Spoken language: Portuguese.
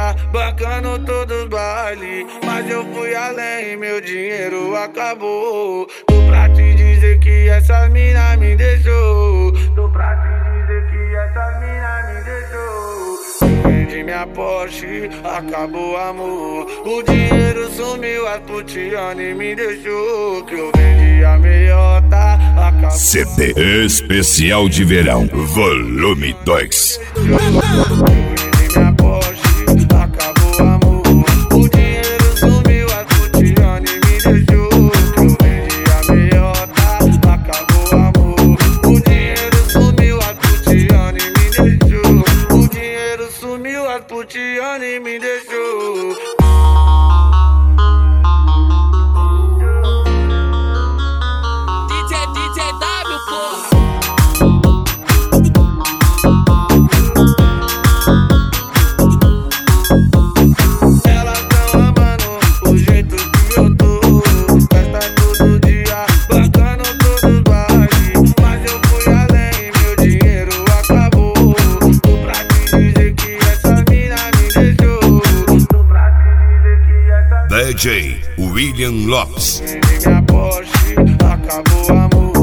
dia, bancando todos os bailes. Mas eu fui além, meu dinheiro acabou. Tô pra te dizer que essas mina me deixou. Tô pra te dizer que essas mina me deixou. Vendi minha Porsche, acabou o amor. O dinheiro sumiu, as putiane me deixou. Que eu vendi a meiota, acabou. CD especial de verão, volume 2. Vendi minha Porsche, acabou o amor. O dinheiro sumiu, as putiane me deixou. Que eu vendi a meiota, acabou o amor. O dinheiro sumiu, as putiane me deixou. O dinheiro sumiu, as putiane me deixou. DJ William Lopes. Vendi minha Porsche, acabou o amor.